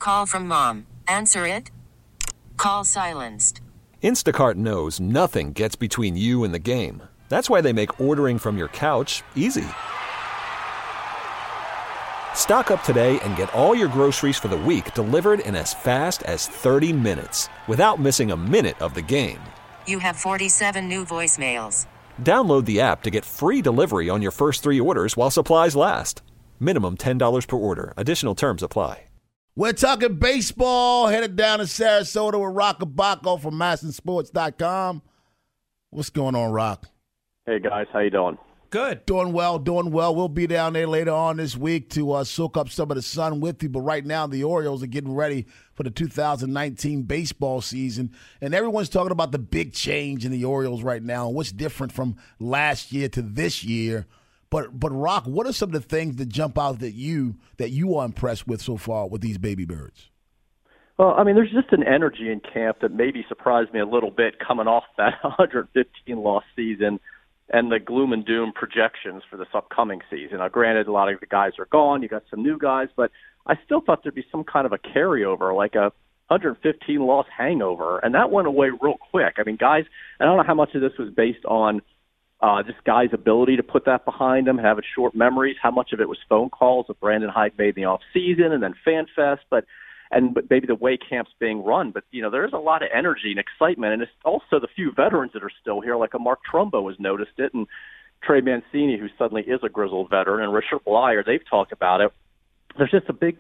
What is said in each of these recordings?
Call from mom. Answer it. Call silenced. Instacart knows nothing gets between you and the game. That's why they make ordering from your couch easy. Stock up today and get all your groceries for the week delivered in as fast as 30 minutes without missing a minute of the game. You have 47 new voicemails. Download the app to get free delivery on your first 3 orders while supplies last. Minimum $10 per order. Additional terms apply. We're talking baseball, headed down to Sarasota with Rock Abaco from MASNsports.com. What's going on, Rock? Hey, guys. How you doing? Good. Doing well. We'll be down there later on this week to soak up some of the sun with you. But right now, the Orioles are getting ready for the 2019 baseball season. And everyone's talking about the big change in the Orioles right now and what's different from last year to this year. But Rock, what are some of the things that jump out that you are impressed with so far with these baby birds? Well, I mean, there's just an energy in camp that maybe surprised me a little bit coming off that 115-loss season and the gloom and doom projections for this upcoming season. Now, granted, a lot of the guys are gone. You got some new guys, but I still thought there'd be some kind of a carryover, like a 115-loss hangover, and that went away real quick. I mean, guys, I don't know how much of this was based on just guys' ability to put that behind them, having short memories, how much of it was phone calls that Brandon Hyde made in the offseason and then FanFest, but maybe the way camp's being run. But, you know, there's a lot of energy and excitement, and it's also the few veterans that are still here, like a Mark Trumbo has noticed it, and Trey Mancini, who suddenly is a grizzled veteran, and Richard Blyer, they've talked about it. There's just a big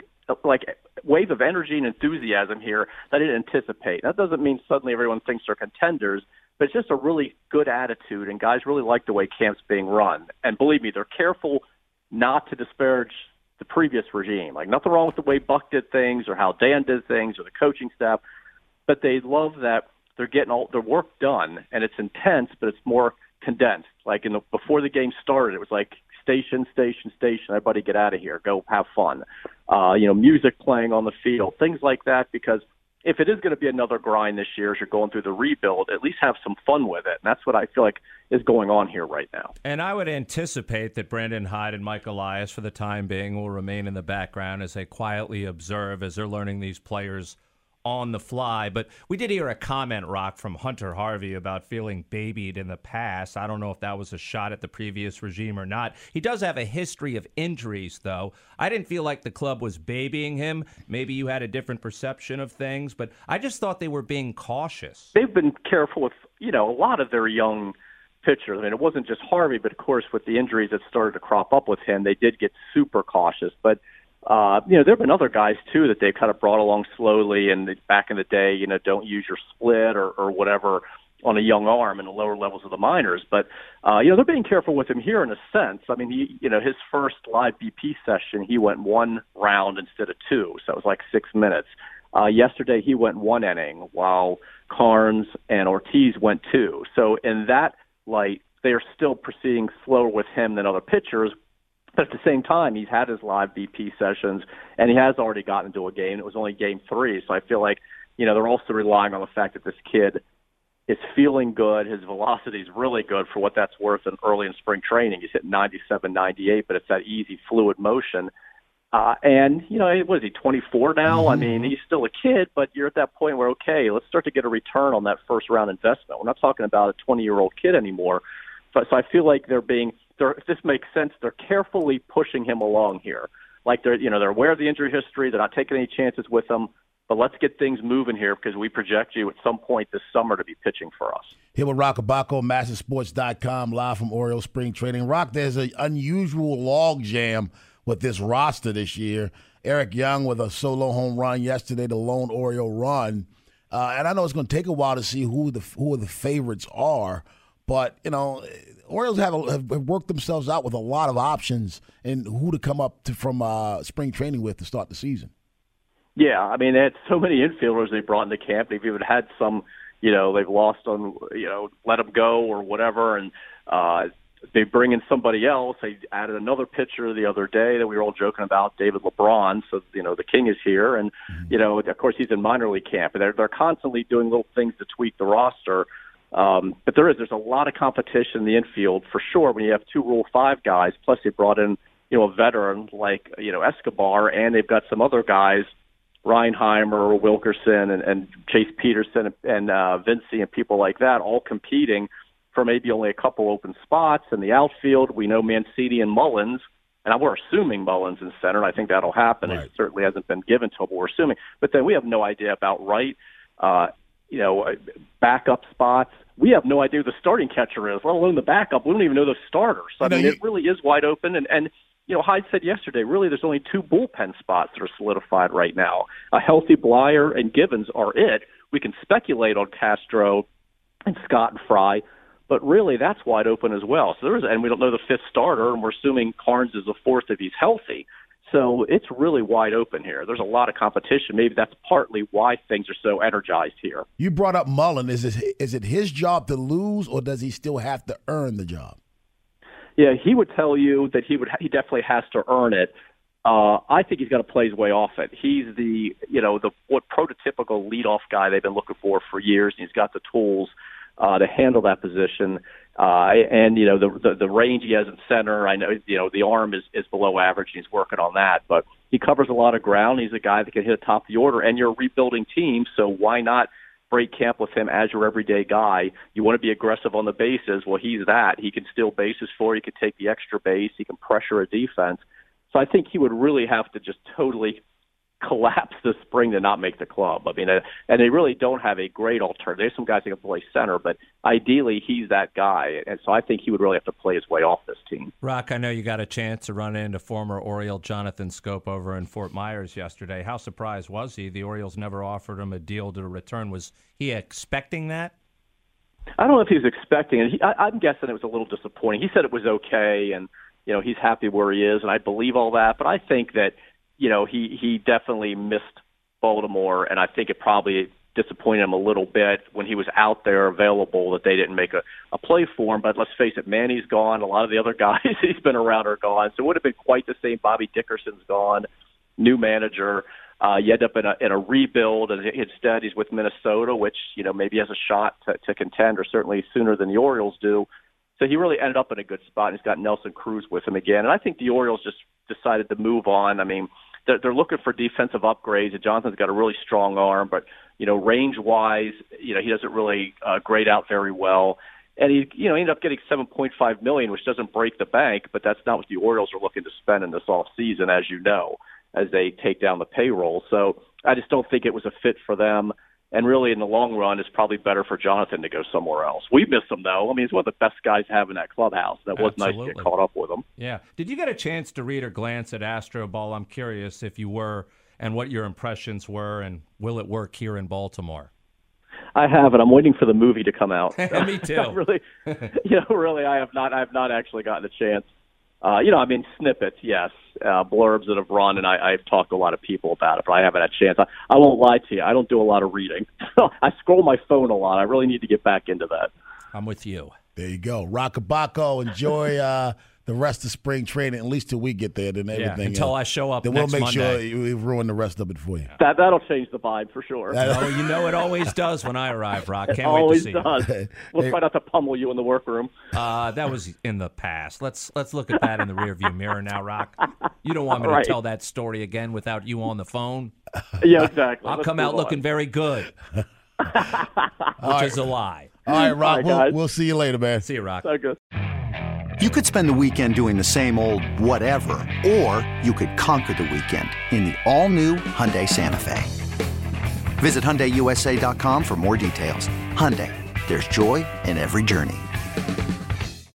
wave of energy and enthusiasm here that I didn't anticipate. That doesn't mean suddenly everyone thinks they're contenders, but it's just a really good attitude, and guys really like the way camp's being run. And believe me, they're careful not to disparage the previous regime. Like, nothing wrong with the way Buck did things or how Dan did things or the coaching staff, but they love that they're getting all their work done, and it's intense, but it's more condensed. Like before the game started, it was like station, everybody get out of here, go have fun. Music playing on the field, things like that, because if it is going to be another grind this year as you're going through the rebuild, at least have some fun with it. And that's what I feel like is going on here right now. And I would anticipate that Brandon Hyde and Mike Elias, for the time being, will remain in the background as they quietly observe as they're learning these players on the fly. But we did hear a comment, Rock, from Hunter Harvey about feeling babied in the past. I don't know if that was a shot at the previous regime or not. He does have a history of injuries, though. I didn't feel like the club was babying him. Maybe you had a different perception of things, but I just thought they were being cautious. They've been careful with, a lot of their young pitchers. I mean, it wasn't just Harvey, but of course with the injuries that started to crop up with him, they did get super cautious. But there have been other guys, too, that they've kind of brought along slowly. And back in the day, don't use your split or whatever on a young arm in the lower levels of the minors. But, they're being careful with him here in a sense. I mean, his first live BP session, he went 1 round instead of 2. So it was like 6 minutes. Yesterday, he went 1 inning, while Carnes and Ortiz went 2. So in that light, they are still proceeding slower with him than other pitchers. But at the same time, he's had his live BP sessions, and he has already gotten into a game. It was only game 3, so I feel like, they're also relying on the fact that this kid is feeling good. His velocity is really good for what that's worth in early in spring training. He's hit 97, 98, but it's that easy, fluid motion. What is he, 24 now? Mm-hmm. I mean, he's still a kid, but you're at that point where, okay, let's start to get a return on that first-round investment. We're not talking about a 20-year-old kid anymore. So I feel like if this makes sense, they're carefully pushing him along here. Like they're aware of the injury history. They're not taking any chances with him. But let's get things moving here because we project you at some point this summer to be pitching for us. Here with Rock Abaco, MASNsports.com, live from Orioles spring training. Rock, there's an unusual log jam with this roster this year. Eric Young with a solo home run yesterday, the lone Oriole run. And I know it's going to take a while to see who the favorites are. But, Orioles have worked themselves out with a lot of options and who to come up from spring training with to start the season. Yeah, I mean, they had so many infielders they brought into camp. They've even had some, they've lost on, let them go or whatever. And they bring in somebody else. They added another pitcher the other day that we were all joking about, David LeBron. So, the king is here. And, of course, he's in minor league camp. And they're constantly doing little things to tweak the roster. But there's a lot of competition in the infield for sure when you have 2 Rule 5 guys, plus they brought in, a veteran like, Escobar, and they've got some other guys Reinheimer, Wilkerson, and Chase Peterson and Vinci and people like that all competing for maybe only a couple open spots in the outfield. We know Mancini and Mullins, and we're assuming Mullins in center, and I think that'll happen. Right. It certainly hasn't been given to him, but we're assuming. But then we have no idea about Wright, backup spots. We have no idea who the starting catcher is, let alone the backup. We don't even know the starters. So, it really is wide open. And Hyde said yesterday, really there's only 2 bullpen spots that are solidified right now. A healthy Blyer and Givens are it. We can speculate on Castro and Scott and Fry, but really that's wide open as well. And we don't know the 5th starter, and we're assuming Carnes is the 4th if he's healthy. So it's really wide open here. There's a lot of competition. Maybe that's partly why things are so energized here. You brought up Mullen. Is it his job to lose, or does he still have to earn the job? Yeah, he would tell you that he definitely has to earn it. I think he's got to play his way off it. He's the prototypical leadoff guy they've been looking for years, and he's got the tools to handle that position. And the range he has in center, I know the arm is below average, and he's working on that. But he covers a lot of ground. He's a guy that can hit the top of the order, and you're a rebuilding team, so why not break camp with him as your everyday guy? You want to be aggressive on the bases. Well, he's that. He can steal bases for you. He can take the extra base. He can pressure a defense. So I think he would really have to just totally collapse this spring to not make the club. I mean, and they really don't have a great alternative. There's some guys that can play center, but ideally he's that guy. And so I think he would really have to play his way off this team. Rock, I know you got a chance to run into former Oriole Jonathan Scope over in Fort Myers yesterday. How surprised was he? The Orioles never offered him a deal to return. Was he expecting that? I don't know if he was expecting it. I'm guessing it was a little disappointing. He said it was okay, and he's happy where he is, and I believe all that. But I think that he definitely missed Baltimore, and I think it probably disappointed him a little bit when he was out there available that they didn't make a play for him. But let's face it, Manny's gone. A lot of the other guys he's been around are gone. So it would have been quite the same. Bobby Dickerson's gone, new manager. You end up in a rebuild, and instead he's with Minnesota, which maybe has a shot to contend, or certainly sooner than the Orioles do. So he really ended up in a good spot, and he's got Nelson Cruz with him again. And I think the Orioles just decided to move on. I mean, they're looking for defensive upgrades. And Johnson's got a really strong arm, but range-wise, he doesn't really grade out very well. And he ended up getting $7.5 million, which doesn't break the bank, but that's not what the Orioles are looking to spend in this offseason, as you know, as they take down the payroll. So I just don't think it was a fit for them. And really, in the long run, it's probably better for Jonathan to go somewhere else. We miss him, though. I mean, he's one of the best guys to have in that clubhouse. That was nice to get caught up with him. Yeah. Did you get a chance to read or glance at Astro Ball? I'm curious if you were, and what your impressions were, and will it work here in Baltimore? I haven't. I'm waiting for the movie to come out. Me too. Really, I have not actually gotten a chance. Snippets, yes, blurbs that have run, and I've talked to a lot of people about it, but I haven't had a chance. I won't lie to you. I don't do a lot of reading. I scroll my phone a lot. I really need to get back into that. I'm with you. There you go. Rockabacco, enjoy the rest of spring training, at least till we get there. Then everything until I show up then next we'll make Monday. sure we ruin the rest of it for you. That'll change the vibe for sure. It always does when I arrive, Rock. Can't wait to see you. Always does. We'll try not to pummel you in the workroom. That was in the past. Let's look at that in the rearview mirror now, Rock. You don't want me to tell that story again without you on the phone? Yeah, exactly. I'll come out looking very good, which is a lie. All right, Rock. We'll see you later, man. See you, Rock. So good. You could spend the weekend doing the same old whatever, or you could conquer the weekend in the all-new Hyundai Santa Fe. Visit HyundaiUSA.com for more details. Hyundai, there's joy in every journey.